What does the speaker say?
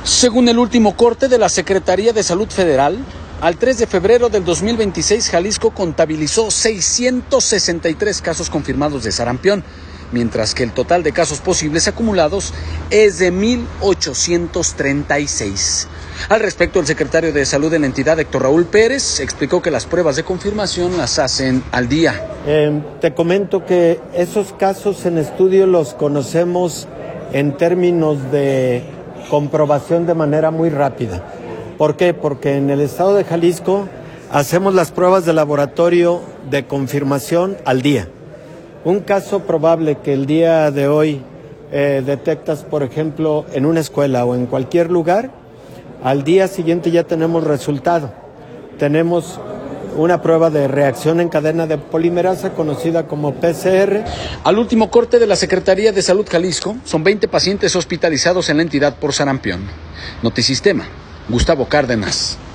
Según el último corte de la Secretaría de Salud Federal, al 3 de febrero del 2026, Jalisco contabilizó 663 casos confirmados de sarampión, mientras que el total de casos posibles acumulados es de 1,836. Al respecto, el secretario de Salud de la entidad, Héctor Raúl Pérez, explicó que las pruebas de confirmación las hacen al día. Te comento que esos casos en estudio los conocemos en términos de comprobación de manera muy rápida. ¿Por qué? Porque en el estado de Jalisco hacemos las pruebas de laboratorio de confirmación al día. Un caso probable que el día de hoy detectas, por ejemplo, en una escuela o en cualquier lugar, al día siguiente ya tenemos resultado. Tenemos una prueba de reacción en cadena de polimerasa conocida como PCR. Al último corte de la Secretaría de Salud Jalisco, son 20 pacientes hospitalizados en la entidad por sarampión. Notisistema, Gustavo Cárdenas.